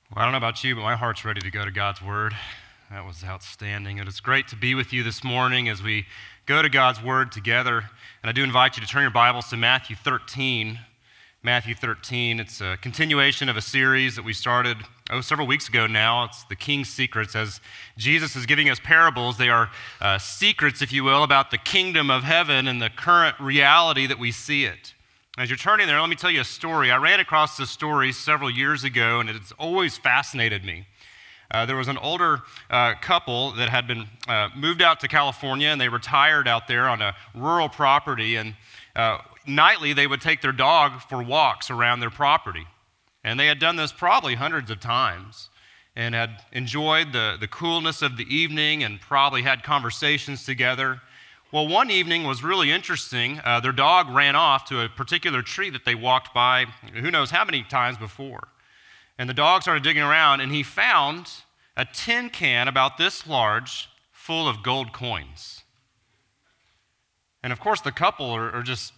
Well, I don't know about you, but my heart's ready to go to God's Word. That was outstanding. And it's great to be with you this morning as we go to God's Word together. And I do invite you to turn your Bibles to Matthew 13. Matthew 13, it's a continuation of a series that we started, several weeks ago now. It's the King's Secrets. As Jesus is giving us parables, they are secrets, if you will, about the kingdom of heaven and the current reality that we see it. As you're turning there, let me tell you a story. I ran across this story several years ago, and it's always fascinated me. There was an older couple that had been moved out to California, and they retired out there on a rural property, and nightly they would take their dog for walks around their property. And they had done this probably hundreds of times and had enjoyed the coolness of the evening and probably had conversations together. Well, one evening was really interesting. Their dog ran off to a particular tree that they walked by who knows how many times before. And the dog started digging around, and he found a tin can about this large full of gold coins. And of course, the couple are just,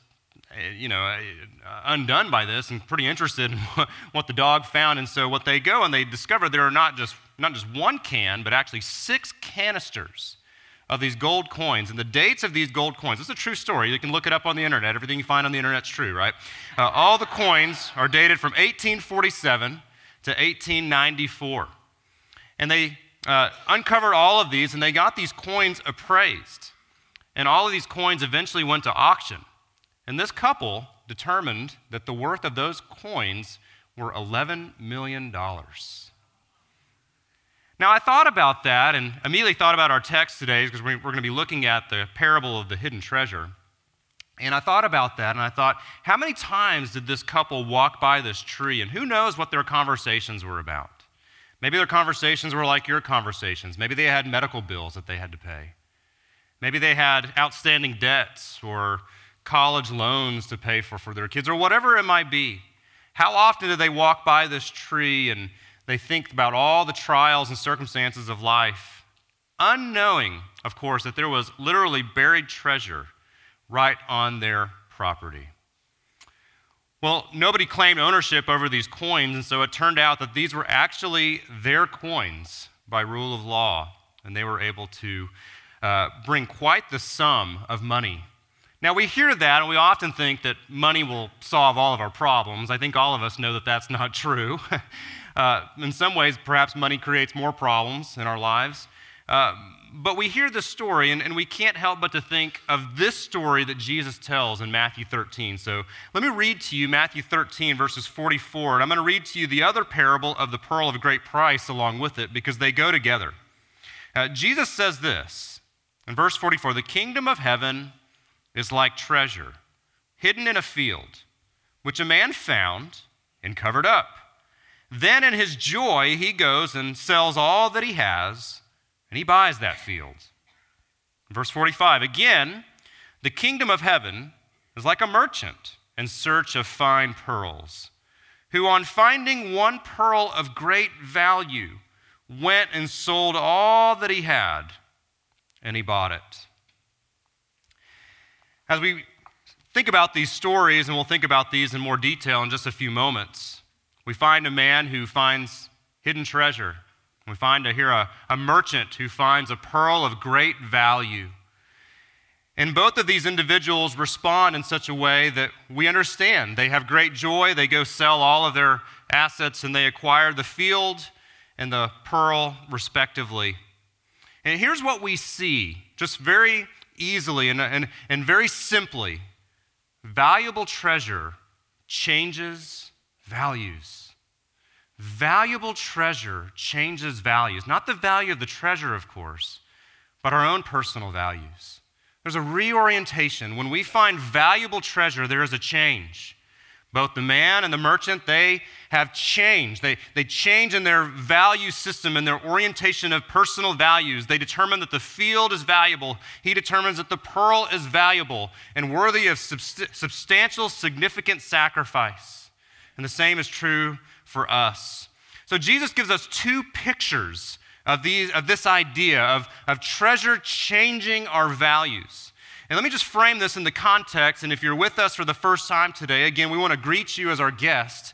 undone by this and pretty interested in what the dog found. And so what they go and they discover there are not just one can, but actually 6 canisters of these gold coins. And the dates of these gold coins, this is a true story. You can look it up on the internet. Everything you find on the internet is true, right? All the coins are dated from 1847 to 1894. And they uncovered all of these, and they got these coins appraised. And all of these coins eventually went to auction. And this couple determined that the worth of those coins were $11 million. Now, I thought about that and immediately thought about our text today because we're going to be looking at the parable of the hidden treasure. And I thought about that, and I thought, how many times did this couple walk by this tree? And who knows what their conversations were about? Maybe their conversations were like your conversations. Maybe they had medical bills that they had to pay. Maybe they had outstanding debts or college loans to pay for their kids, or whatever it might be. How often do they walk by this tree and they think about all the trials and circumstances of life, unknowing, of course, that there was literally buried treasure right on their property? Well, nobody claimed ownership over these coins, and so it turned out that these were actually their coins by rule of law, and they were able to bring quite the sum of money. Now, we hear that, and we often think that money will solve all of our problems. I think all of us know that that's not true. In some ways, perhaps money creates more problems in our lives. But we hear this story, and we can't help but to think of this story that Jesus tells in Matthew 13. So let me read to you Matthew 13, verses 44. And I'm going to read to you the other parable of the pearl of great price along with it, because they go together. Jesus says this in verse 44, "The kingdom of heaven is like treasure hidden in a field, which a man found and covered up. Then in his joy, he goes and sells all that he has, and he buys that field." Verse 45, "Again, the kingdom of heaven is like a merchant in search of fine pearls, who on finding one pearl of great value went and sold all that he had, and he bought it." As we think about these stories, and we'll think about these in more detail in just a few moments, we find a man who finds hidden treasure. We find here a merchant who finds a pearl of great value. And both of these individuals respond in such a way that we understand. They have great joy. They go sell all of their assets, and they acquire the field and the pearl respectively. And here's what we see, just very easily and very simply. Valuable treasure changes values. Valuable treasure changes values. Not the value of the treasure, of course, but our own personal values. There's a reorientation. When we find valuable treasure, there is a change. Both the man and the merchant, they have changed. They change in their value system and their orientation of personal values. They determine that the field is valuable. He determines that the pearl is valuable and worthy of substantial, significant sacrifice. And the same is true for us. So Jesus gives us 2 pictures of this idea of treasure changing our values. And let me just frame this in the context, and if you're with us for the first time today, again, we want to greet you as our guest.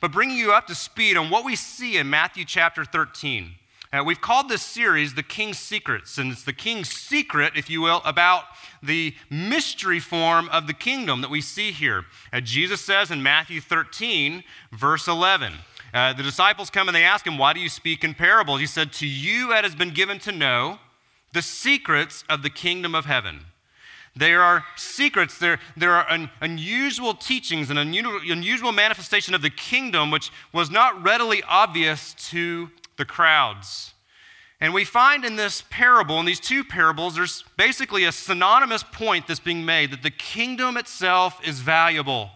but bringing you up to speed on what we see in Matthew chapter 13. We've called this series The King's Secrets, and it's the King's secret, if you will, about the mystery form of the kingdom that we see here. Jesus says in Matthew 13, verse 11, the disciples come and they ask him, "Why do you speak in parables?" He said, "To you it has been given to know the secrets of the kingdom of heaven." There are secrets, there are unusual teachings, an unusual manifestation of the kingdom which was not readily obvious to the crowds. And we find in this parable, in these two parables, there's basically a synonymous point that's being made, that the kingdom itself is valuable.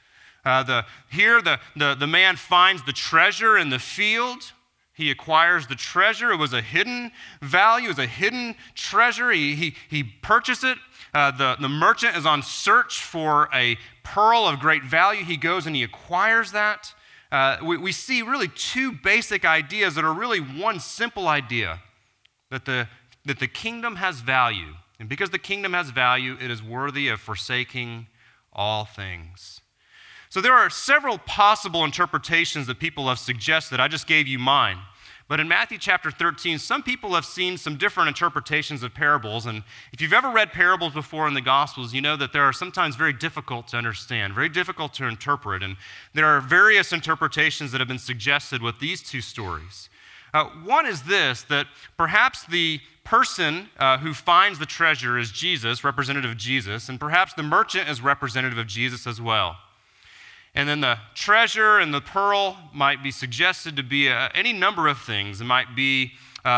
Here, the man finds the treasure in the field. He acquires the treasure. It was a hidden value. It was a hidden treasure. He purchased it. The merchant is on search for a pearl of great value. He goes and he acquires that. We see really two basic ideas that are really one simple idea, that the kingdom has value. And because the kingdom has value, it is worthy of forsaking all things. So there are several possible interpretations that people have suggested. I just gave you mine. But in Matthew chapter 13, some people have seen some different interpretations of parables. And if you've ever read parables before in the Gospels, you know that they are sometimes very difficult to understand, very difficult to interpret. And there are various interpretations that have been suggested with these two stories. One is this, that perhaps the person who finds the treasure is Jesus, representative of Jesus, and perhaps the merchant is representative of Jesus as well. And then the treasure and the pearl might be suggested to be any number of things. It might be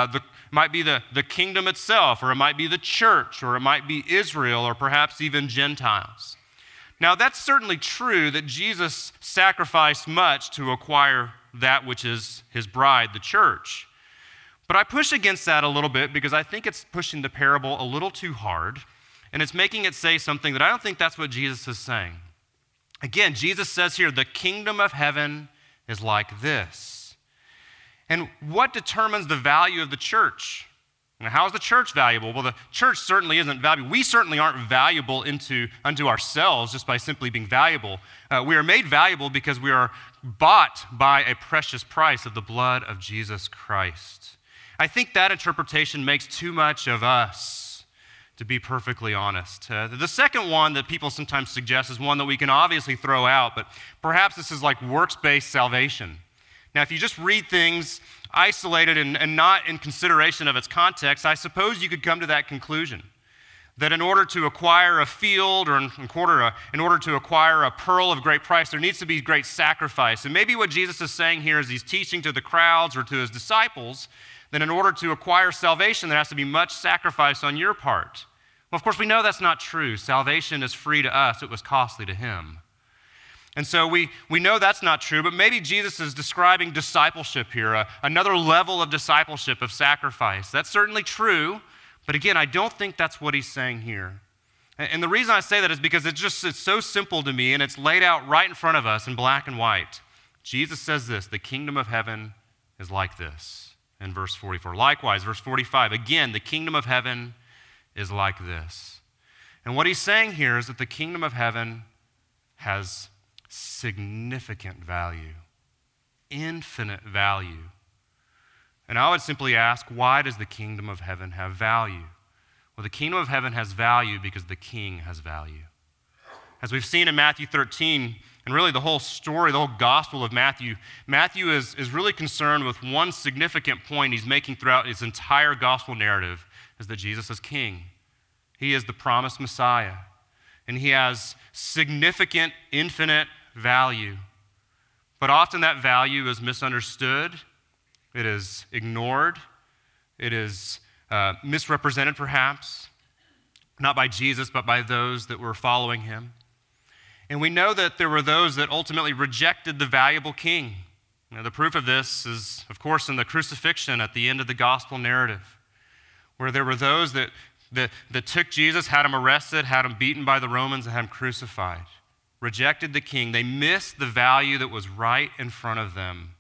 the kingdom itself, or it might be the church, or it might be Israel, or perhaps even Gentiles. Now, that's certainly true that Jesus sacrificed much to acquire that which is his bride, the church. But I push against that a little bit because I think it's pushing the parable a little too hard, and it's making it say something that I don't think that's what Jesus is saying. Again, Jesus says here, the kingdom of heaven is like this. And what determines the value of the church? Now, how is the church valuable? Well, the church certainly isn't valuable. We certainly aren't valuable unto ourselves just by simply being valuable. We are made valuable because we are bought by a precious price of the blood of Jesus Christ. I think that interpretation makes too much of us, to be perfectly honest. The second one that people sometimes suggest is one that we can obviously throw out, but perhaps this is like works-based salvation. Now, if you just read things isolated and not in consideration of its context, I suppose you could come to that conclusion, that in order to acquire a field or in order to acquire a pearl of great price, there needs to be great sacrifice. And maybe what Jesus is saying here is he's teaching to the crowds or to his disciples that in order to acquire salvation, there has to be much sacrifice on your part. Well, of course, we know that's not true. Salvation is free to us. It was costly to him. And so we know that's not true, but maybe Jesus is describing discipleship here, another level of discipleship, of sacrifice. That's certainly true, but again, I don't think that's what he's saying here. And the reason I say that is because it's so simple to me, and it's laid out right in front of us in black and white. Jesus says this, the kingdom of heaven is like this, in verse 44. Likewise, verse 45, again, the kingdom of heaven is like this. And what he's saying here is that the kingdom of heaven has significant value, infinite value. And I would simply ask, why does the kingdom of heaven have value? Well, the kingdom of heaven has value because the king has value. As we've seen in Matthew 13, and really the whole story, the whole gospel of Matthew, Matthew is really concerned with one significant point he's making throughout his entire gospel narrative, is that Jesus is king. He is the promised Messiah, and he has significant, infinite value. But often that value is misunderstood, it is ignored, it is misrepresented perhaps, not by Jesus, but by those that were following him. And we know that there were those that ultimately rejected the valuable king. Now, the proof of this is, of course, in the crucifixion at the end of the gospel narrative, where there were those that took Jesus, had him arrested, had him beaten by the Romans, and had him crucified. Rejected the king. They missed the value that was right in front of them.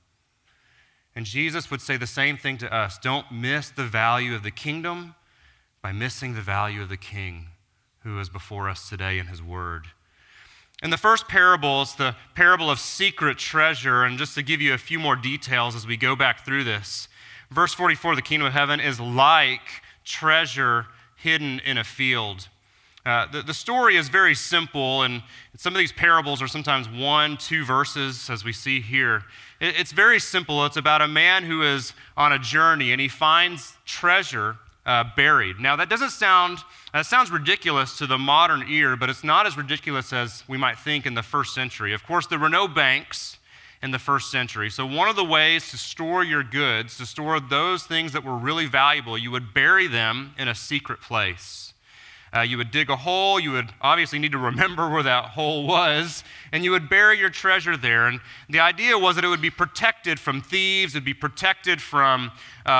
And Jesus would say the same thing to us. Don't miss the value of the kingdom by missing the value of the king who is before us today in his word. And the first parable is the parable of secret treasure. And just to give you a few more details as we go back through this, verse 44, the kingdom of heaven is like treasure hidden in a field. The story is very simple, and some of these parables are sometimes 1, 2 verses, as we see here. It's very simple. It's about a man who is on a journey, and he finds treasure buried. Now, that sounds ridiculous to the modern ear, but it's not as ridiculous as we might think in the first century. Of course, there were no banks in the first century. So one of the ways to store your goods, to store those things that were really valuable, you would bury them in a secret place. You would dig a hole. You would obviously need to remember where that hole was, and you would bury your treasure there. And the idea was that it would be protected from thieves. It would be protected from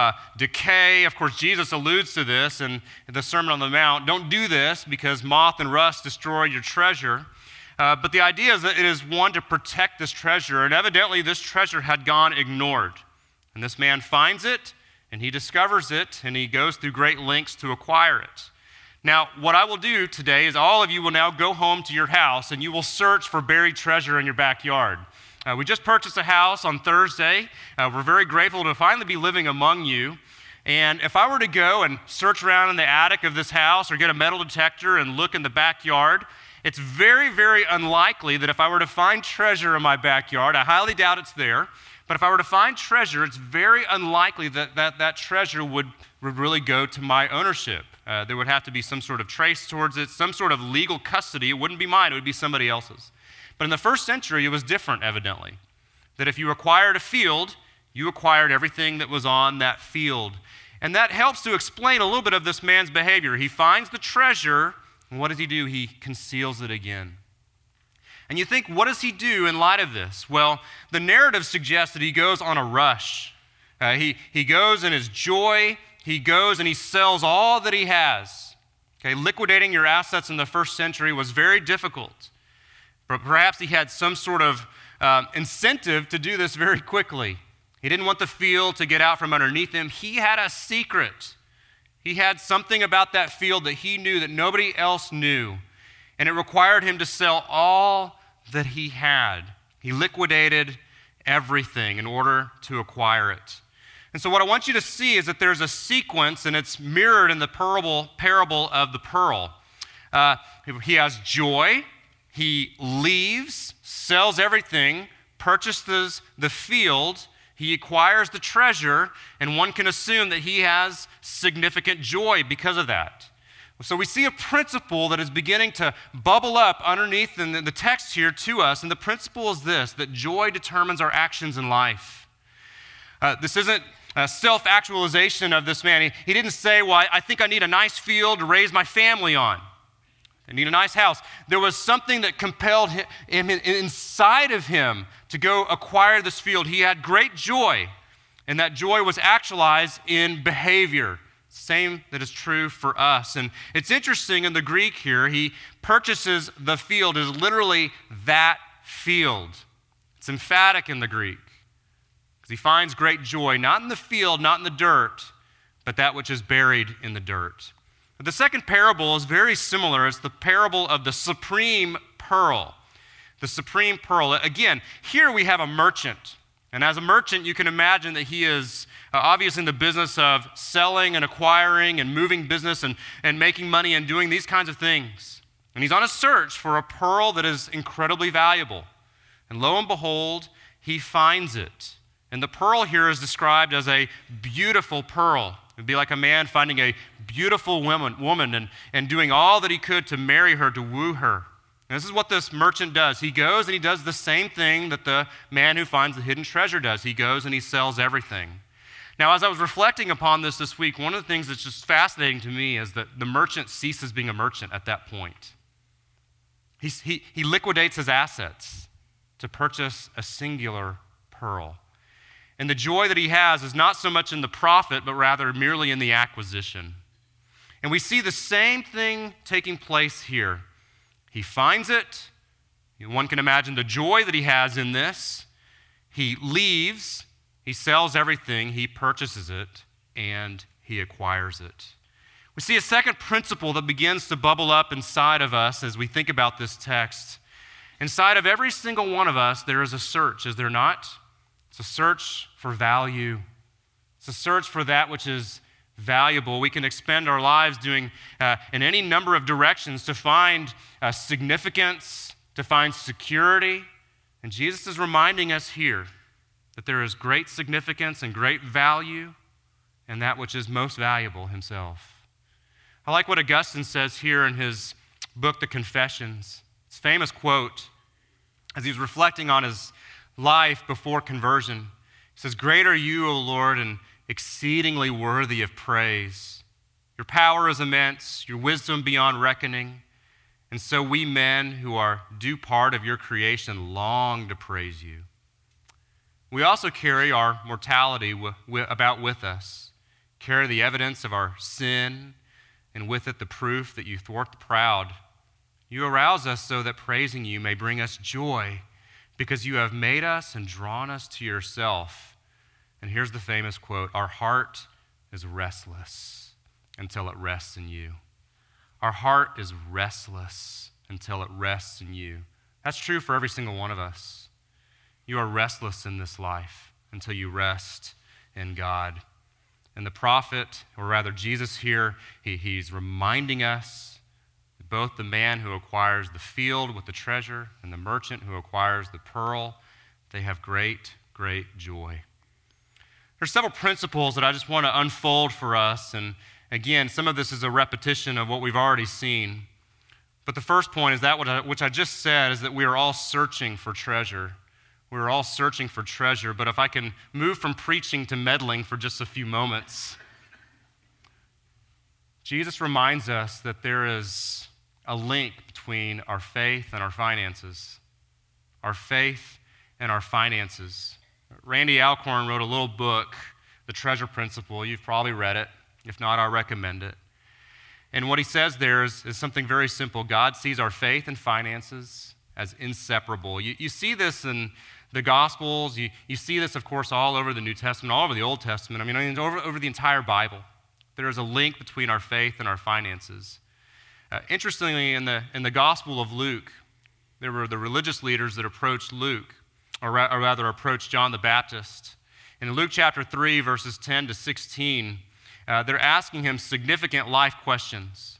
decay. Of course, Jesus alludes to this in the Sermon on the Mount. Don't do this because moth and rust destroy your treasure. But the idea is that it is one to protect this treasure, and evidently this treasure had gone ignored. And this man finds it, and he discovers it, and he goes through great lengths to acquire it. Now, what I will do today is all of you will now go home to your house, and you will search for buried treasure in your backyard. We just purchased a house on Thursday. We're very grateful to finally be living among you. And if I were to go and search around in the attic of this house or get a metal detector and look in the backyard, it's very, very unlikely that if I were to find treasure in my backyard, I highly doubt it's there, but if I were to find treasure, it's very unlikely that treasure would really go to my ownership. There would have to be some sort of trace towards it, some sort of legal custody. It wouldn't be mine, it would be somebody else's. But in the first century, it was different, evidently. That if you acquired a field, you acquired everything that was on that field. And that helps to explain a little bit of this man's behavior. He finds the treasure, and what does he do? He conceals it again. And you think, what does he do in light of this? Well, the narrative suggests that he goes on a rush. He goes in his joy. He goes and he sells all that he has. Okay, liquidating your assets in the first century was very difficult. But perhaps he had some sort of incentive to do this very quickly. He didn't want the field to get out from underneath him. He had a secret. He had something about that field that he knew that nobody else knew. And it required him to sell all that he had. He liquidated everything in order to acquire it. And so what I want you to see is that there's a sequence, and it's mirrored in the parable of the pearl. He has joy. He leaves, sells everything, purchases the field. He acquires the treasure, and one can assume that he has significant joy because of that. So we see a principle that is beginning to bubble up underneath in the text here to us, and the principle is this, that joy determines our actions in life. This isn't a self-actualization of this man. He didn't say, well, I think I need a nice field to raise my family on. I need a nice house. There was something that compelled him inside of him to go acquire this field. He had great joy, and that joy was actualized in behavior. Same that is true for us. And it's interesting in the Greek here, he purchases the field is literally that field. It's emphatic in the Greek because he finds great joy, not in the field, not in the dirt, but that which is buried in the dirt. But the second parable is very similar. It's the parable of the supreme pearl. The supreme pearl. Again, here we have a merchant. And as a merchant, you can imagine that he is obviously in the business of selling and acquiring and moving business and making money and doing these kinds of things. And he's on a search for a pearl that is incredibly valuable. And lo and behold, he finds it. And the pearl here is described as a beautiful pearl. It would be like a man finding a beautiful woman and doing all that he could to marry her, to woo her. And this is what this merchant does. He goes and he does the same thing that the man who finds the hidden treasure does. He goes and he sells everything. Now, as I was reflecting upon this week, one of the things that's just fascinating to me is that the merchant ceases being a merchant at that point. He liquidates his assets to purchase a singular pearl. And the joy that he has is not so much in the profit, but rather merely in the acquisition. And we see the same thing taking place here. He finds it. One can imagine the joy that he has in this. He leaves. He sells everything. He purchases it, and he acquires it. We see a second principle that begins to bubble up inside of us as we think about this text. inside of every single one of us, there is a search, is there not? It's a search for value. It's a search for that which is valuable. We can expend our lives doing in any number of directions to find significance, to find security. And Jesus is reminding us here that there is great significance and great value in that which is most valuable, himself. I like what Augustine says here in his book, The Confessions. His famous quote, as he's reflecting on his life before conversion. He says, "Great are you, O Lord, and exceedingly worthy of praise. Your power is immense, your wisdom beyond reckoning. And so we men who are due part of your creation long to praise you. We also carry our mortality about with us, carry the evidence of our sin, and with it the proof that you thwart the proud. You arouse us so that praising you may bring us joy, because you have made us and drawn us to yourself." And here's the famous quote, "Our heart is restless until it rests in you." Our heart is restless until it rests in you. That's true for every single one of us. You are restless in this life until you rest in God. And the prophet, or rather Jesus here, he's reminding us that both the man who acquires the field with the treasure and the merchant who acquires the pearl, they have great, great joy. There's several principles that I just want to unfold for us. And again, some of this is a repetition of what we've already seen. But the first point is that which I just said, is that we are all searching for treasure. We're all searching for treasure. But if I can move from preaching to meddling for just a few moments, Jesus reminds us that there is a link between our faith and our finances. Our faith and our finances. Randy Alcorn wrote a little book, The Treasure Principle. You've probably read it. If not, I'll recommend it. And what he says there is something very simple. God sees our faith and finances as inseparable. You see this in the Gospels. You see this, of course, all over the New Testament, all over the Old Testament. I mean over the entire Bible. There is a link between our faith and our finances. Interestingly, in the Gospel of Luke, there were the religious leaders that approached Luke, or rather approached John the Baptist. In Luke chapter 3, verses 10 to 16, they're asking him significant life questions.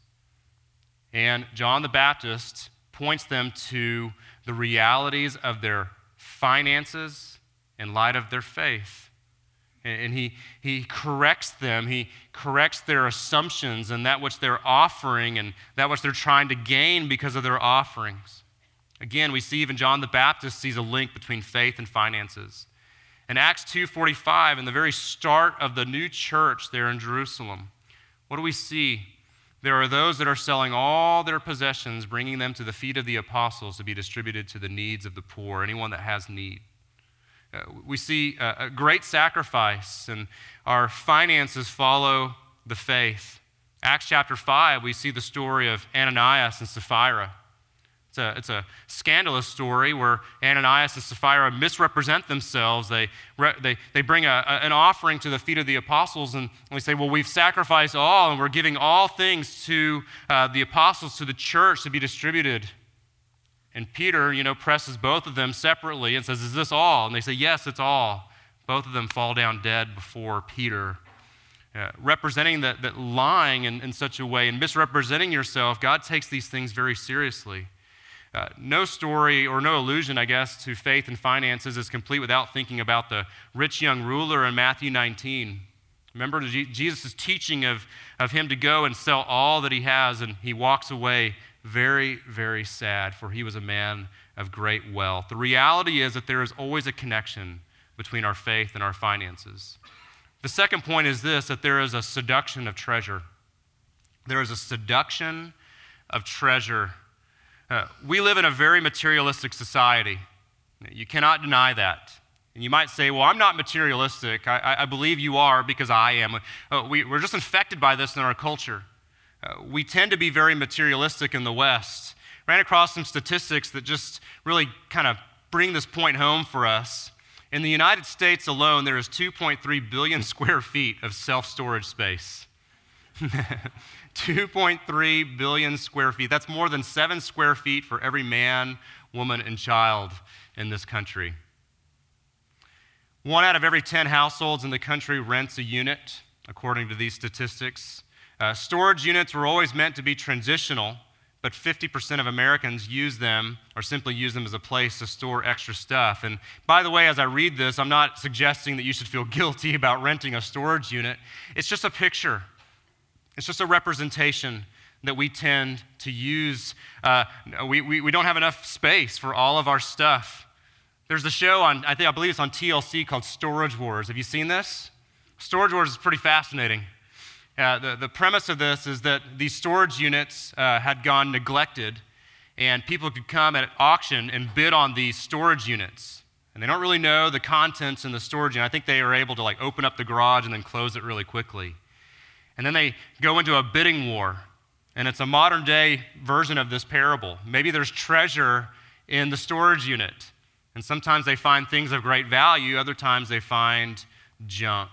And John the Baptist points them to the realities of their finances in light of their faith. And he corrects them. He corrects their assumptions and that which they're offering and that which they're trying to gain because of their offerings. Again, we see even John the Baptist sees a link between faith and finances. In Acts 2:45, in the very start of the new church there in Jerusalem, what do we see? There are those that are selling all their possessions, bringing them to the feet of the apostles to be distributed to the needs of the poor, anyone that has need. We see a great sacrifice, and our finances follow the faith. Acts chapter 5, we see the story of Ananias and Sapphira. It's a scandalous story where Ananias and Sapphira misrepresent themselves. They bring an offering to the feet of the apostles, and we say, well, we've sacrificed all, and we're giving all things to the apostles, to the church to be distributed. And Peter, presses both of them separately and says, is this all? And they say, yes, it's all. Both of them fall down dead before Peter. Representing that lying in such a way and misrepresenting yourself, God takes these things very seriously. No story or no allusion, I guess, to faith and finances is complete without thinking about the rich young ruler in Matthew 19. Remember Jesus' teaching of him to go and sell all that he has, and he walks away very, very sad, for he was a man of great wealth. The reality is that there is always a connection between our faith and our finances. The second point is this, that there is a seduction of treasure. There is a seduction of treasure. We live in a very materialistic society. You cannot deny that. And you might say, well, I'm not materialistic. I believe you are because I am. We're just infected by this in our culture. We tend to be very materialistic in the West. Ran across some statistics that just really kind of bring this point home for us. In the United States alone, there is 2.3 billion square feet of self-storage space. 2.3 billion square feet. That's more than 7 square feet for every man woman, and child in this country. 1 out of every 10 households in the country rents a unit, according to these statistics. Storage units were always meant to be transitional, but 50% of Americans use them or simply use them as a place to store extra stuff. And by the way, as I read this, I'm not suggesting that you should feel guilty about renting a storage unit. It's just a picture. It's just a representation that we tend to use. We don't have enough space for all of our stuff. There's a show on, I believe it's on TLC called Storage Wars. Have you seen this? Storage Wars is pretty fascinating. The premise of this is that these storage units had gone neglected, and people could come at auction and bid on these storage units. And they don't really know the contents in the storage unit. I think they are able to open up the garage and then close it really quickly. And then they go into a bidding war, and it's a modern day version of this parable. Maybe there's treasure in the storage unit, and sometimes they find things of great value, other times they find junk.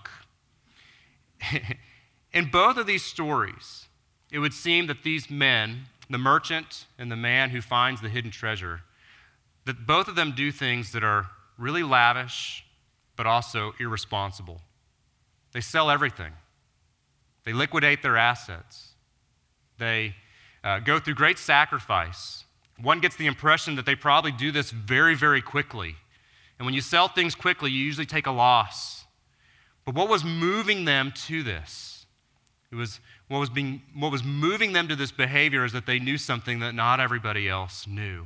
In both of these stories, it would seem that these men, the merchant and the man who finds the hidden treasure, that both of them do things that are really lavish, but also irresponsible. They sell everything. They liquidate their assets. They go through great sacrifice. One gets the impression that they probably do this very, very quickly. And when you sell things quickly, you usually take a loss. But what was moving them to this? What was moving them to this behavior is that they knew something that not everybody else knew.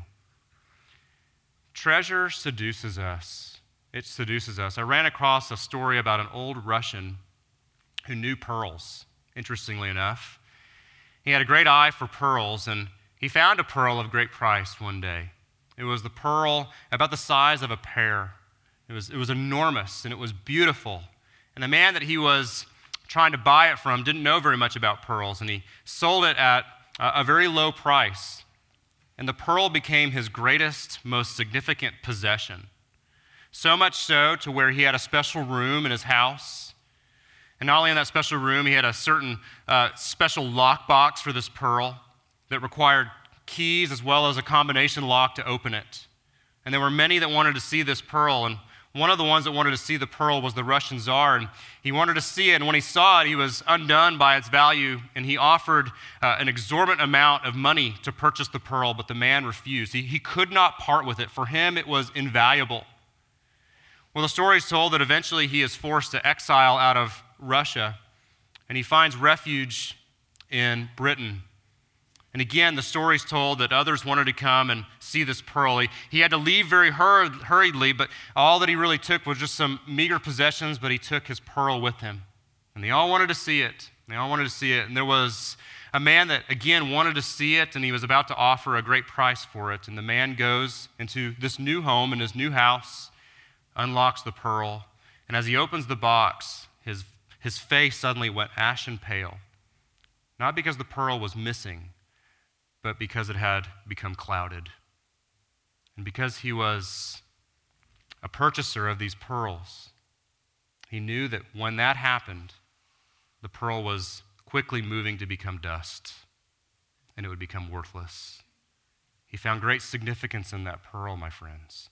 Treasure seduces us. It seduces us. I ran across a story about an old Russian who knew pearls, interestingly enough. He had a great eye for pearls, and he found a pearl of great price one day. It was the pearl about the size of a pear. It was enormous, and it was beautiful. And the man that he was trying to buy it from didn't know very much about pearls, and he sold it at a very low price. And the pearl became his greatest, most significant possession. So much so to where he had a special room in his house. And not only in that special room, he had a certain special lockbox for this pearl that required keys as well as a combination lock to open it. And there were many that wanted to see this pearl, and one of the ones that wanted to see the pearl was the Russian Tsar, and he wanted to see it, and when he saw it, he was undone by its value, and he offered an exorbitant amount of money to purchase the pearl, but the man refused. He could not part with it. For him, it was invaluable. Well, the story is told that eventually he is forced to exile out of Russia, and he finds refuge in Britain. And again, the story is told that others wanted to come and see this pearl. He had to leave very hurriedly, but all that he really took was just some meager possessions, but he took his pearl with him. And they all wanted to see it. And there was a man that, again, wanted to see it, and he was about to offer a great price for it. And the man goes into this new home in his new house, unlocks the pearl, and as he opens the box, his face suddenly went ashen pale. Not because the pearl was missing, but because it had become clouded. And because he was a purchaser of these pearls, he knew that when that happened, the pearl was quickly moving to become dust, and it would become worthless. He found great significance in that pearl, my friends.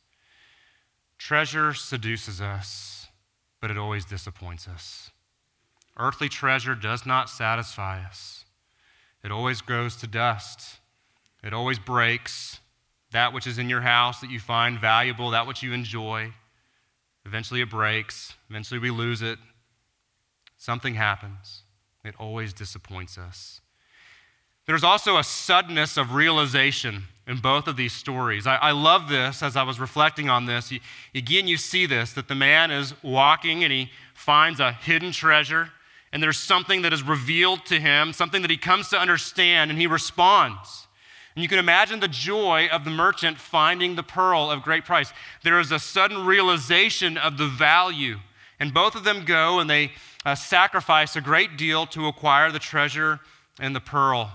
Treasure seduces us, but it always disappoints us. Earthly treasure does not satisfy us. It always goes to dust. It always breaks. That which is in your house that you find valuable, that which you enjoy, eventually it breaks. Eventually we lose it. Something happens. It always disappoints us. There's also a suddenness of realization in both of these stories. I love this as I was reflecting on this. Again, you see this, that the man is walking and he finds a hidden treasure, and there's something that is revealed to him, something that he comes to understand, and he responds. And you can imagine the joy of the merchant finding the pearl of great price. There is a sudden realization of the value. And both of them go and they sacrifice a great deal to acquire the treasure and the pearl.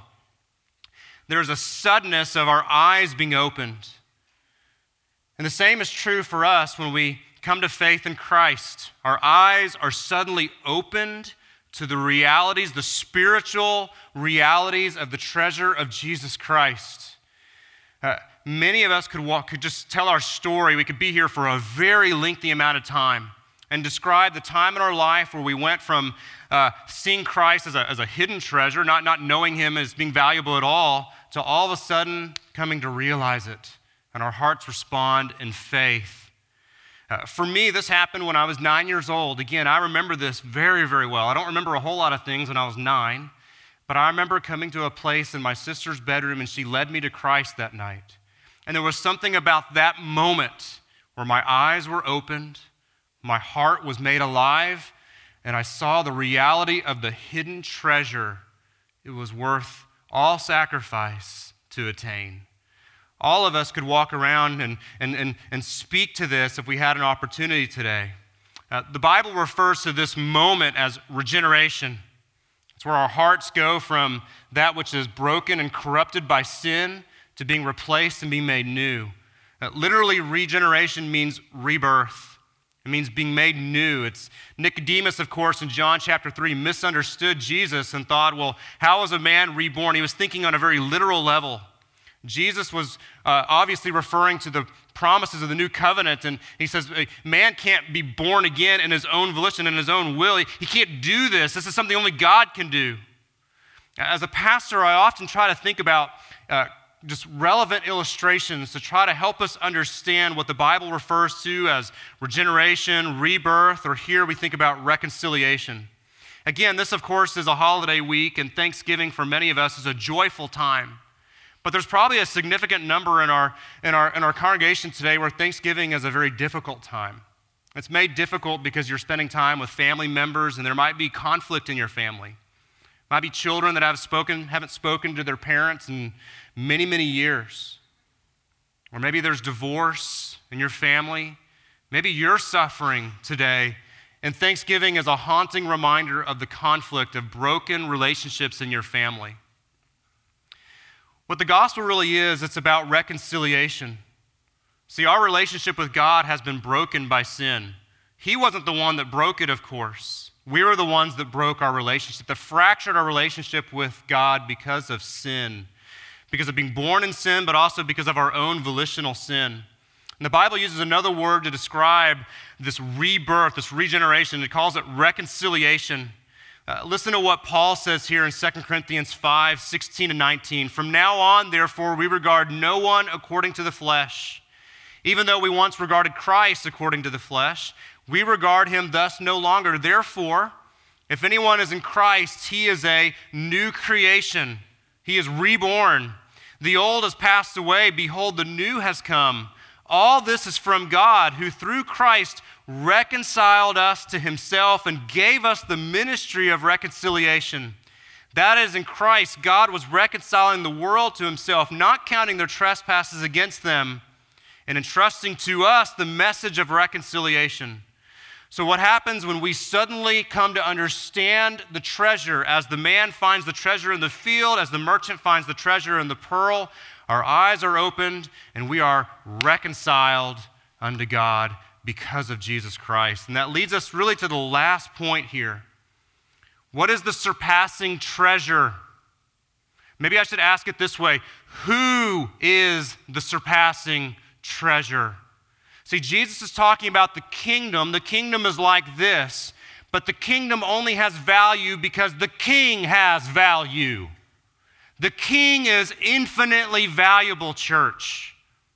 There is a suddenness of our eyes being opened. And the same is true for us when we come to faith in Christ. Our eyes are suddenly opened to the realities, the spiritual realities of the treasure of Jesus Christ. many of us could just tell our story. We could be here for a very lengthy amount of time and describe the time in our life where we went from seeing Christ as a hidden treasure, not knowing him as being valuable at all of a sudden coming to realize it, and our hearts respond in faith. For me, this happened when I was 9 years old. Again, I remember this very, very well. I don't remember a whole lot of things when I was 9, but I remember coming to a place in my sister's bedroom, and she led me to Christ that night. And there was something about that moment where my eyes were opened, my heart was made alive, and I saw the reality of the hidden treasure it was worth all sacrifice to attain. All of us could walk around and speak to this if we had an opportunity today. The Bible refers to this moment as regeneration. It's where our hearts go from that which is broken and corrupted by sin to being replaced and being made new. Literally, regeneration means rebirth. It means being made new. It's Nicodemus, of course, in John chapter 3, misunderstood Jesus and thought, well, how is a man reborn? He was thinking on a very literal level. Jesus was obviously referring to the promises of the new covenant, and he says, a man can't be born again in his own volition, in his own will. He can't do this. This is something only God can do. As a pastor, I often try to think about just relevant illustrations to try to help us understand what the Bible refers to as regeneration, rebirth, or here we think about reconciliation. Again, this, of course, is a holiday week, and Thanksgiving for many of us is a joyful time. But there's probably a significant number in our congregation today where Thanksgiving is a very difficult time. It's made difficult because you're spending time with family members, and there might be conflict in your family. Might be children that haven't spoken to their parents in many, many years. Or maybe there's divorce in your family. Maybe you're suffering today, and Thanksgiving is a haunting reminder of the conflict of broken relationships in your family. What the gospel really is, it's about reconciliation. See, our relationship with God has been broken by sin. He wasn't the one that broke it, of course. We were the ones that broke our relationship, that fractured our relationship with God because of sin, because of being born in sin, but also because of our own volitional sin. And the Bible uses another word to describe this rebirth, this regeneration. It calls it reconciliation. Listen to what Paul says here in 2 Corinthians 5, 16 and 19. From now on, therefore, we regard no one according to the flesh. Even though we once regarded Christ according to the flesh, we regard him thus no longer. Therefore, if anyone is in Christ, he is a new creation. He is reborn. The old has passed away. Behold, the new has come. All this is from God, who through Christ reconciled us to himself and gave us the ministry of reconciliation. That is, in Christ, God was reconciling the world to himself, not counting their trespasses against them, and entrusting to us the message of reconciliation. So what happens when we suddenly come to understand the treasure, as the man finds the treasure in the field, as the merchant finds the treasure in the pearl, our eyes are opened and we are reconciled unto God because of Jesus Christ. And that leads us really to the last point here. What is the surpassing treasure? Maybe I should ask it this way. Who is the surpassing treasure? See, Jesus is talking about the kingdom. The kingdom is like this, but the kingdom only has value because the king has value. The king is infinitely valuable, church.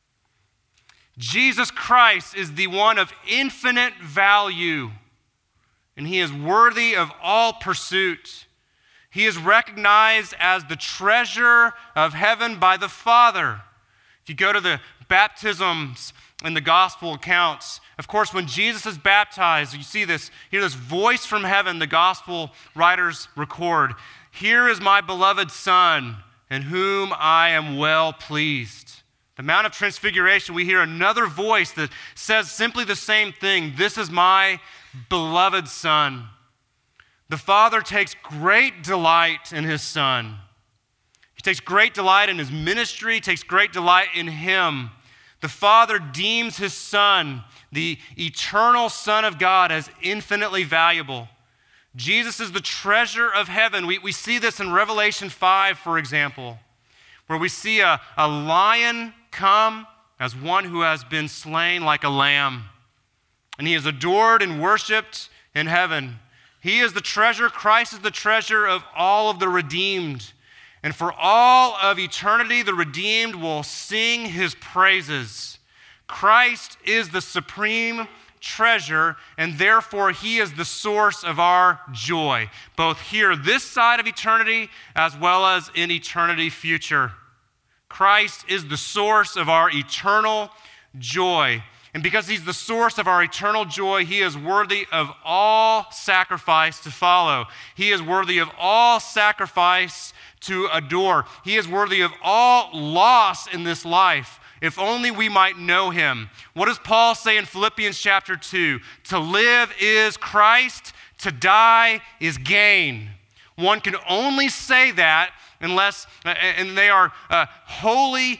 Jesus Christ is the one of infinite value, and he is worthy of all pursuit. He is recognized as the treasure of heaven by the Father. If you go to the baptisms in the gospel accounts, of course, when Jesus is baptized, you hear this voice from heaven, the gospel writers record, "Here is my beloved Son, in whom I am well pleased." The Mount of Transfiguration, we hear another voice that says simply the same thing. This is my beloved Son. The Father takes great delight in his Son. He takes great delight in his ministry, takes great delight in him. The Father deems his Son, the eternal Son of God, as infinitely valuable. Jesus is the treasure of heaven. We see this in Revelation 5, for example, where we see a lion come as one who has been slain like a lamb. And he is adored and worshiped in heaven. He is the treasure. Christ is the treasure of all of the redeemed. And for all of eternity, the redeemed will sing his praises. Christ is the supreme treasure, and therefore he is the source of our joy, both here, this side of eternity, as well as in eternity future. Christ is the source of our eternal joy. And because he's the source of our eternal joy, he is worthy of all sacrifice to follow. He is worthy of all sacrifice to adore. He is worthy of all loss in this life, if only we might know him. What does Paul say in Philippians chapter 2? To live is Christ, to die is gain. One can only say that unless, and they are wholly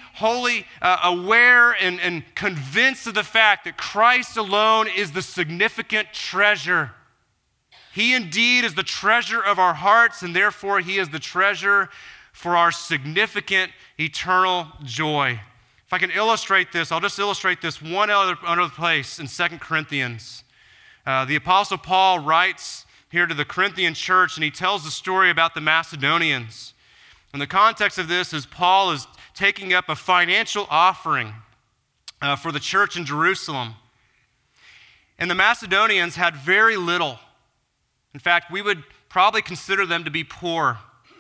aware and convinced of the fact that Christ alone is the significant treasure. He indeed is the treasure of our hearts, and therefore he is the treasure for our significant eternal joy. If I can illustrate this, I'll just illustrate this one other place in 2 Corinthians. The Apostle Paul writes here to the Corinthian church, and he tells the story about the Macedonians. And the context of this is Paul is taking up a financial offering for the church in Jerusalem. And the Macedonians had very little. In fact, we would probably consider them to be poor.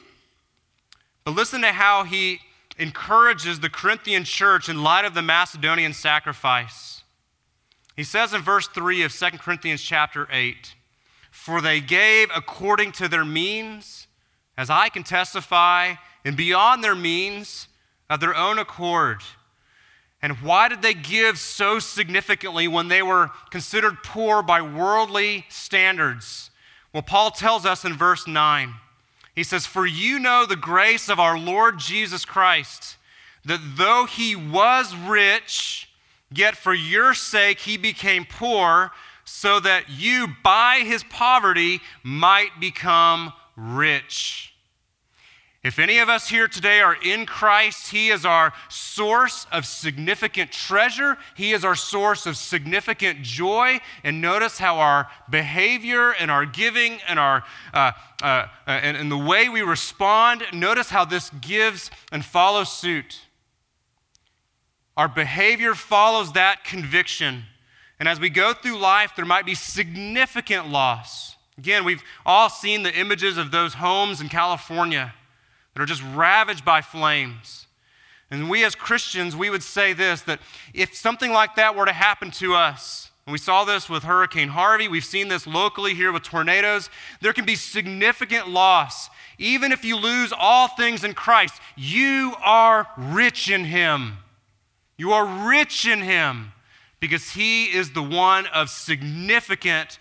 But listen to how he encourages the Corinthian church in light of the Macedonian sacrifice. He says in verse 3 of 2 Corinthians chapter 8, "For they gave according to their means, as I can testify, and beyond their means, of their own accord." And why did they give so significantly when they were considered poor by worldly standards? Well, Paul tells us in verse 9. He says, "For you know the grace of our Lord Jesus Christ, that though he was rich, yet for your sake he became poor, so that you by his poverty might become rich." If any of us here today are in Christ, he is our source of significant treasure. He is our source of significant joy. And notice how our behavior and our giving and and the way we respond, notice how this gives and follows suit. Our behavior follows that conviction. And as we go through life, there might be significant loss. Again, we've all seen the images of those homes in California that are just ravaged by flames. And we as Christians, we would say this, that if something like that were to happen to us, and we saw this with Hurricane Harvey, we've seen this locally here with tornadoes, there can be significant loss. Even if you lose all things in Christ, you are rich in him. You are rich in him because he is the one of significant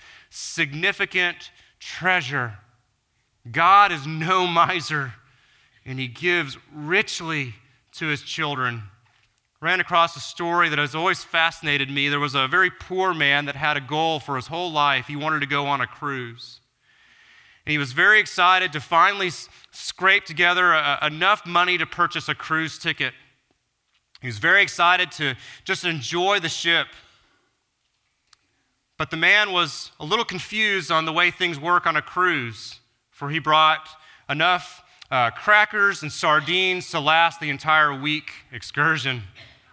treasure. God is no miser, and he gives richly to his children. Ran across a story that has always fascinated me. There was a very poor man that had a goal for his whole life. He wanted to go on a cruise. And he was very excited to finally scrape together enough money to purchase a cruise ticket. He was very excited to just enjoy the ship. But the man was a little confused on the way things work on a cruise, for he brought enough crackers and sardines to last the entire week excursion.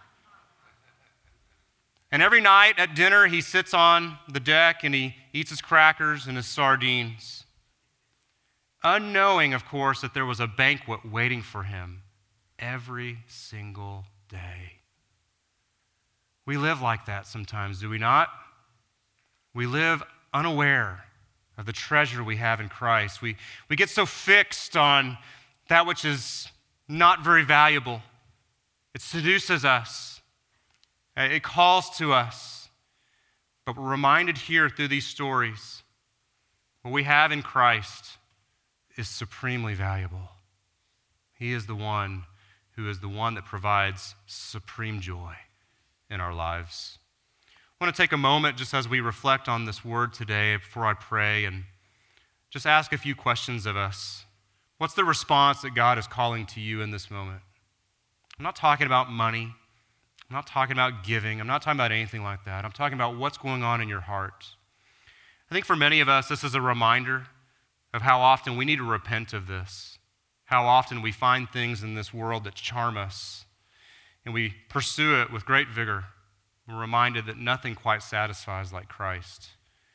And every night at dinner, he sits on the deck and he eats his crackers and his sardines, unknowing, of course, that there was a banquet waiting for him every single day. We live like that sometimes, do we not? We live unaware of the treasure we have in Christ. We get so fixed on that which is not very valuable. It seduces us. It calls to us. But we're reminded here through these stories, what we have in Christ is supremely valuable. He is the one who is the one that provides supreme joy in our lives. I want to take a moment just as we reflect on this word today before I pray and just ask a few questions of us. What's the response that God is calling to you in this moment? I'm not talking about money. I'm not talking about giving. I'm not talking about anything like that. I'm talking about what's going on in your heart. I think for many of us, this is a reminder of how often we need to repent of this, how often we find things in this world that charm us, and we pursue it with great vigor. We're reminded that nothing quite satisfies like Christ.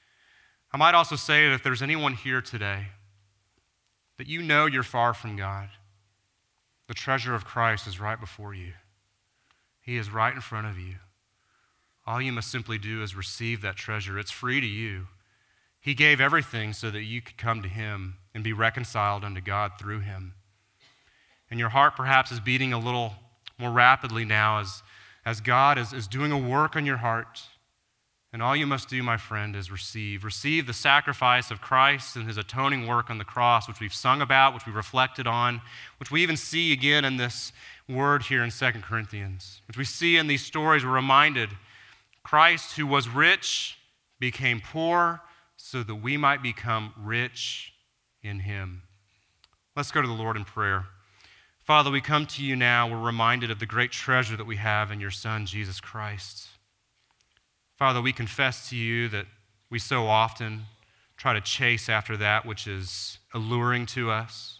I might also say that if there's anyone here today that you know you're far from God, the treasure of Christ is right before you. He is right in front of you. All you must simply do is receive that treasure. It's free to you. He gave everything so that you could come to him and be reconciled unto God through him. And your heart perhaps is beating a little more rapidly now as God is doing a work on your heart. And all you must do, my friend, is receive. Receive the sacrifice of Christ and his atoning work on the cross, which we've sung about, which we reflected on, which we even see again in this word here in 2 Corinthians, which we see in these stories. We're reminded Christ, who was rich, became poor so that we might become rich in him. Let's go to the Lord in prayer. Father, we come to you now. We're reminded of the great treasure that we have in your Son, Jesus Christ. Father, we confess to you that we so often try to chase after that which is alluring to us.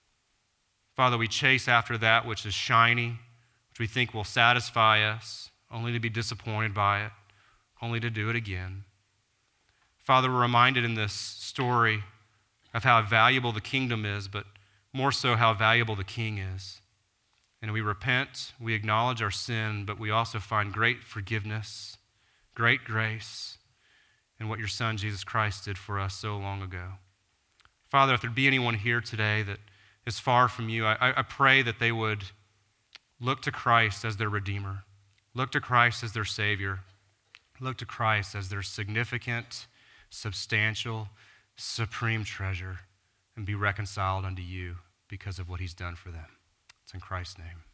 Father, we chase after that which is shiny, which we think will satisfy us, only to be disappointed by it, only to do it again. Father, we're reminded in this story of how valuable the kingdom is, but more so how valuable the King is. And we repent, we acknowledge our sin, but we also find great forgiveness, great grace in what your Son, Jesus Christ, did for us so long ago. Father, if there be anyone here today that is far from you, I pray that they would look to Christ as their Redeemer, look to Christ as their Savior, look to Christ as their significant, substantial, supreme treasure, and be reconciled unto you because of what he's done for them. It's in Christ's name.